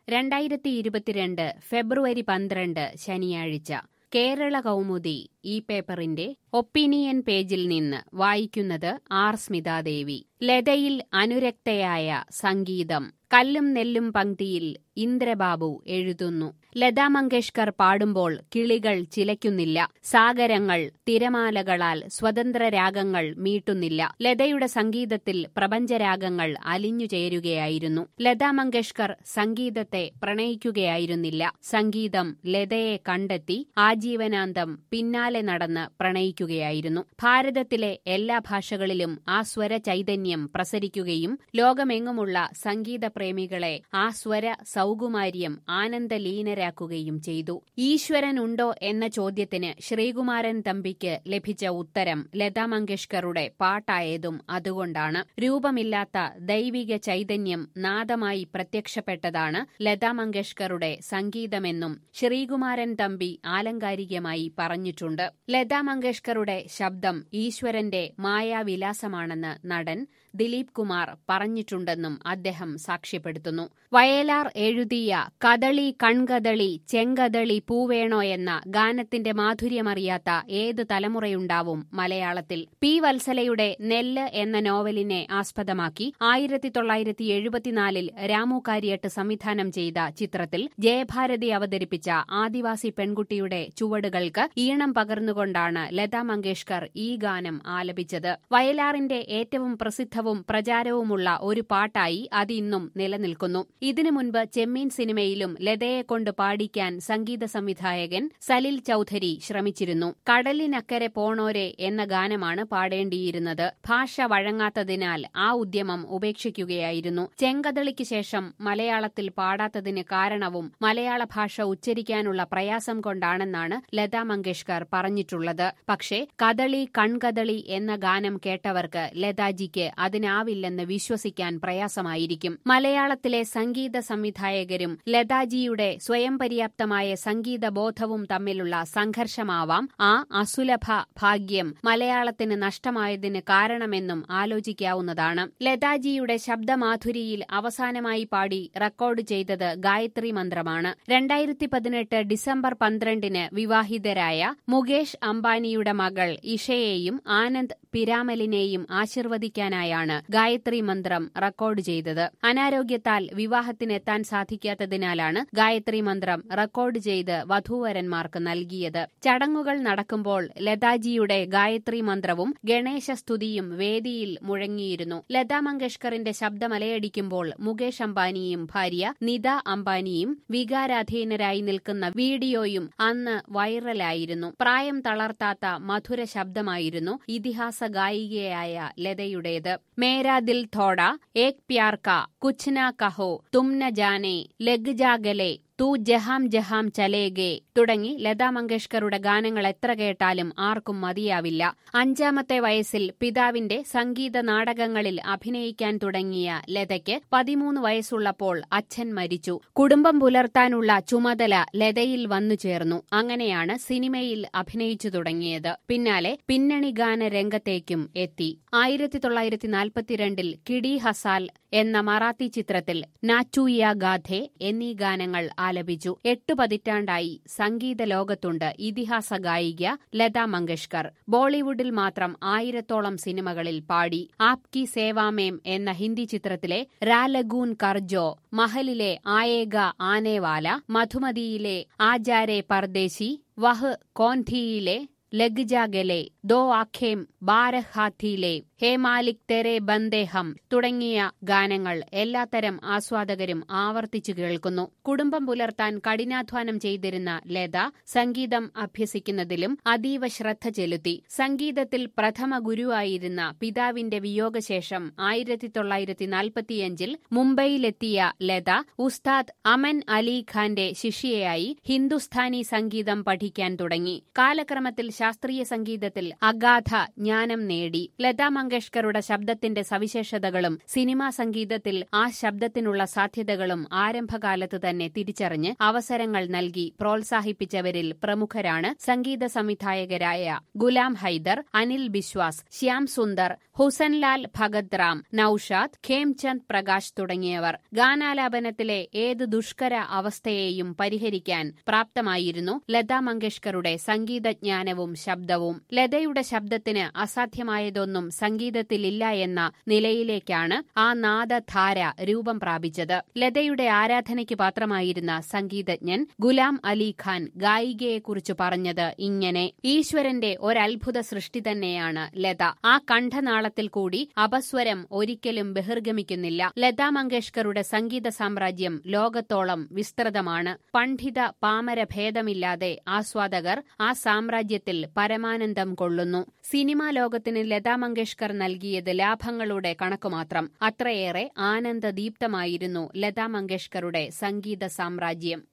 2022 ഫെബ്രുവരി 12 ശനിയാഴ്ച കേരള കൗമുദി ഈ പേപ്പറിന്റെ ഒപ്പീനിയൻ പേജിൽ നിന്ന് വായിക്കുന്നത് ആർ സ്മിതാദേവി. ലതയിൽ അനുരക്തയായ സംഗീതം. കല്ലും നെല്ലും പംക്തിയിൽ ഇന്ദ്രബാബു എഴുതുന്നു. ലതാ മങ്കേഷ്കർ പാടുമ്പോൾ കിളികൾ ചിലയ്ക്കുന്നില്ല. സാഗരങ്ങൾ തിരമാലകളാൽ സ്വതന്ത്ര രാഗങ്ങൾ മീട്ടുന്നില്ല. ലതയുടെ സംഗീതത്തിൽ പ്രപഞ്ചരാഗങ്ങൾ അലിഞ്ഞു ചേരുകയായിരുന്നു. ലതാ മങ്കേഷ്കർ സംഗീതത്തെ പ്രണയിക്കുകയായിരുന്നില്ല. സംഗീതം ലതയെ കണ്ടെത്തി ആജീവനാന്തം പിന്നാലെ നടന്ന് പ്രണയിക്കുകയായിരുന്നു. ഭാരതത്തിലെ എല്ലാ ഭാഷകളിലും ആ സ്വര ചൈതന്യം പ്രസരിക്കുകയും ലോകമെങ്ങുമുള്ള സംഗീത പ്രേമികളെ ആ സ്വര സൗകുമാര്യം ആനന്ദലീനരാക്കുകയും ചെയ്തു. ഈശ്വരനുണ്ടോ എന്ന ചോദ്യത്തിന് ശ്രീകുമാരൻ തമ്പിക്ക് ലഭിച്ച ഉത്തരം ലതാ മങ്കേഷ്കറുടെ പാട്ടായതും അതുകൊണ്ടാണ്. രൂപമില്ലാത്ത ദൈവിക ചൈതന്യം നാദമായി പ്രത്യക്ഷപ്പെട്ടതാണ് ലതാ മങ്കേഷ്കറുടെ സംഗീതമെന്നും ശ്രീകുമാരൻ തമ്പി ആലങ്കാരികമായി പറഞ്ഞിട്ടുണ്ട്. ലതാ മങ്കേഷ്കറുടെ ശബ്ദം ഈശ്വരന്റെ മായാവിലാസമാണെന്ന് നടൻ ദിലീപ് കുമാർ പറഞ്ഞിട്ടുണ്ടെന്നും അദ്ദേഹം സാക്ഷ്യപ്പെടുത്തുന്നു. വയലാർ എഴുതിയ കദളി കൺകദളി ചെങ്കദളി പൂവേണോ എന്ന ഗാനത്തിന്റെ മാധുര്യമറിയാത്ത ഏത് തലമുറയുണ്ടാവും മലയാളത്തിൽ? പി വത്സലയുടെ നെല്ല് എന്ന നോവലിനെ ആസ്പദമാക്കി 1974 രാമു കാര്യട്ട് സംവിധാനം ചെയ്ത ചിത്രത്തിൽ ജയഭാരതി അവതരിപ്പിച്ച ആദിവാസി പെൺകുട്ടിയുടെ ചുവടുകൾക്ക് ഈണം പകർന്നുകൊണ്ടാണ് ലതാ മങ്കേഷ്കർ ഈ ഗാനം ആലപിച്ചത്. വയലാറിന്റെ ഏറ്റവും പ്രസിദ്ധവും പ്രചാരവുമുള്ള ഒരു പാട്ടായി അതിന്നും നിലനിൽക്കുന്നു. ഇതിനു മുൻപ് ചെമ്മീൻ സിനിമയിലും ലതയെക്കൊണ്ട് പാടിക്കാൻ സംഗീത സംവിധായകൻ സലിൽ ചൌധരി ശ്രമിച്ചിരുന്നു. കടലിനക്കരെ പോണോരെ എന്ന ഗാനമാണ് പാടേണ്ടിയിരുന്നത്. ഭാഷ വഴങ്ങാത്തതിനാൽ ആ ഉദ്യമം ഉപേക്ഷിക്കുകയായിരുന്നു. ചെങ്കദളിക്ക് ശേഷം മലയാളത്തിൽ പാടാത്തതിന് കാരണവും മലയാള ഭാഷ ഉച്ചരിക്കാനുള്ള പ്രയാസം കൊണ്ടാണെന്നാണ് ലതാ മങ്കേഷ്കർ പറഞ്ഞിട്ടുള്ളത്. പക്ഷേ കദളി കൺകദളി എന്ന ഗാനം കേട്ടവർക്ക് ലതാജിക്ക് അതിനാവില്ലെന്ന് വിശ്വസിക്കാൻ പ്രയാസമായിരിക്കും. മലയാളത്തിലെ സംഗീത സംവിധായകരും ലതാജിയുടെ സ്വയം പര്യാപ്തമായ സംഗീത ബോധവും തമ്മിലുള്ള സംഘർഷമാവാം ആ അസുലഭ ഭാഗ്യം മലയാളത്തിന് നഷ്ടമായതിന് കാരണമെന്നും ആലോചിക്കാവുന്നതാണ്. ലതാജിയുടെ ശബ്ദമാധുരിയിൽ അവസാനമായി പാടി റെക്കോർഡ് ചെയ്തത് ഗായത്രി മന്ത്രമാണ്. 2018 ഡിസംബർ 12 വിവാഹിതരായ മുകേഷ് അംബാനിയുടെ മകൾ ഇഷയെയും ആനന്ദ് പിരാമലിനെയും ആശീർവദിക്കാനായാണ് ഗായത്രി മന്ത്രം റെക്കോർഡ് ചെയ്തത്. അനാരോഗ്യത്താൽ വിവാഹത്തിനെത്താൻ സാധിക്കാത്തതിനാലാണ് ഗായത്രി മന്ത്രം റെക്കോർഡ് ചെയ്ത് വധൂവരന്മാർക്ക് നൽകിയത്. ചടങ്ങുകൾ നടക്കുമ്പോൾ ലതാജിയുടെ ഗായത്രി മന്ത്രവും ഗണേശസ്തുതിയും വേദിയിൽ മുഴങ്ങിയിരുന്നു. ലതാ മങ്കേഷ്കറിന്റെ ശബ്ദമലയടിക്കുമ്പോൾ മുകേഷ് അംബാനിയും ഭാര്യ നിത അംബാനിയും വികാരാധീനരായി നിൽക്കുന്ന വീഡിയോയും അന്ന് വൈറലായിരുന്നു. പ്രായം തളർത്താത്ത മധുര ശബ്ദമായിരുന്നു ഇതിഹാസ ഗായികയായ ലതയുടേത്. മേരാ ദിൽ തോടാ, ഏക് പ്യാർ കാ, കുച്ച് നാ കഹോ, തും ന ജാനേ, ലഗ് ജാ ഗലേ, തൂ ജഹാം ജഹാം ചലേഗേ തുടങ്ങി ലതാ മങ്കേഷ്കറുടെ ഗാനങ്ങൾ എത്ര കേട്ടാലും ആർക്കും മതിയാവില്ല. 5ാമത്തെ വയസ്സിൽ പിതാവിന്റെ സംഗീത നാടകങ്ങളിൽ അഭിനയിക്കാൻ തുടങ്ങിയ ലതയ്ക്ക് 13 വയസ്സുള്ളപ്പോൾ അച്ഛൻ മരിച്ചു. കുടുംബം പുലർത്താനുള്ള ചുമതല ലതയിൽ വന്നു ചേർന്നു. അങ്ങനെയാണ് സിനിമയിൽ അഭിനയിച്ചു തുടങ്ങിയത്. പിന്നാലെ പിന്നണി ഗാന രംഗത്തേക്കും എത്തി. 1942 കിഡി ഹസാൽ എന്ന മറാത്തി ചിത്രത്തിൽ നാച്ചൂയ ഗാഥെ എന്നീ ഗാനങ്ങൾ ആലപിച്ചു. 8 പതിറ്റാണ്ടായി സംഗീത ലോകത്തുണ്ട് ഇതിഹാസ ഗായിക ലതാ മങ്കേഷ്കർ. ബോളിവുഡിൽ മാത്രം 1000ഓളം സിനിമകളിൽ പാടി. ആപ്കി സേവാമേം എന്ന ഹിന്ദി ചിത്രത്തിലെ രാ ലഗൂൻ കർജോ, മഹലിലെ ആയേഗ ആനേവാല, മധുമതിയിലെ ആജാരെ പർദേശി, വഹ് കോൻധിയിലെ ലഗ് ജാ ഗലേ, ദോ ആഖേം ബാരഹ് ഹാത്തിയിലെ ഹേ മാലിക് തെരെ ബന്ദേ ഹം തുടങ്ങിയ ഗാനങ്ങൾ എല്ലാത്തരം ആസ്വാദകരും ആവർത്തിച്ചു കേൾക്കുന്നു. കുടുംബം പുലർത്താൻ കഠിനാധ്വാനം ചെയ്തിരുന്ന ലത സംഗീതം അഭ്യസിക്കുന്നതിലും അതീവ ശ്രദ്ധ ചെലുത്തി. സംഗീതത്തിൽ പ്രഥമ ഗുരുവായിരുന്ന പിതാവിന്റെ വിയോഗശേഷം 1945 മുംബൈയിലെത്തിയ ലത ഉസ്താദ് അമൻ അലി ഖാന്റെ ശിഷ്യയായി ഹിന്ദുസ്ഥാനി സംഗീതം പഠിക്കാൻ തുടങ്ങി. കാലക്രമത്തിൽ ശാസ്ത്രീയ സംഗീതത്തിൽ അഗാധ ജ്ഞാനം നേടി. ലതാ മങ്കേഷ്കറുടെ ശബ്ദത്തിന്റെ സവിശേഷതകളും സിനിമാ സംഗീതത്തിൽ ആ ശബ്ദത്തിനുള്ള സാധ്യതകളും ആരംഭകാലത്ത് തന്നെ തിരിച്ചറിഞ്ഞ് അവസരങ്ങൾ നൽകി പ്രോത്സാഹിപ്പിച്ചവരിൽ പ്രമുഖരാണ് സംഗീത സംവിധായകരായ ഗുലാം ഹൈദർ, അനിൽ ബിശ്വാസ്, ശ്യാം സുന്ദർ, ഹുസൻലാൽ ഭഗത് റാം, നൌഷാദ്, ഖേംചന്ദ് പ്രകാശ് തുടങ്ങിയവർ. ഗാനാലാപനത്തിലെ ഏത് ദുഷ്കര അവസ്ഥയെയും പരിഹരിക്കാൻ പ്രാപ്തമായിരുന്നു ലതാ മങ്കേഷ്കറുടെ സംഗീതജ്ഞാനവും ശബ്ദവും. ലതയുടെ ശബ്ദത്തിന് അസാധ്യമായതൊന്നും സംഗീതത്തിലില്ല എന്ന നിലയിലേക്കാണ് ആ നാദധാര രൂപം പ്രാപിച്ചത്. ലതയുടെ ആരാധനയ്ക്ക് പാത്രമായിരുന്ന സംഗീതജ്ഞൻ ഗുലാം അലി ഖാൻ ഗായികയെക്കുറിച്ച് പറഞ്ഞത് ഇങ്ങനെ: ഈശ്വരന്റെ ഒരത്ഭുത സൃഷ്ടി തന്നെയാണ് ലത. ആ കണ്ഠനാളത്തിൽ കൂടി അപസ്വരം ഒരിക്കലും ബഹിർഗമിക്കുന്നില്ല. ലതാ മങ്കേഷ്കറുടെ സംഗീത സാമ്രാജ്യം ലോകത്തോളം വിസ്തൃതമാണ്. പണ്ഡിത പാമര ഭേദമില്ലാതെ ആസ്വാദകർ ആ സാമ്രാജ്യത്തിൽ പരമാനന്ദം കൊള്ളുന്നു. സിനിമാ ലോകത്തിന് ലതാ മങ്കേഷ്കർ നൽകിയത് ലാഭങ്ങളുടെ കണക്കുമാത്രം. അത്രയേറെ ആനന്ദദീപ്തമായിരുന്നു ലതാ മങ്കേഷ്കറുടെ സംഗീത സാമ്രാജ്യം.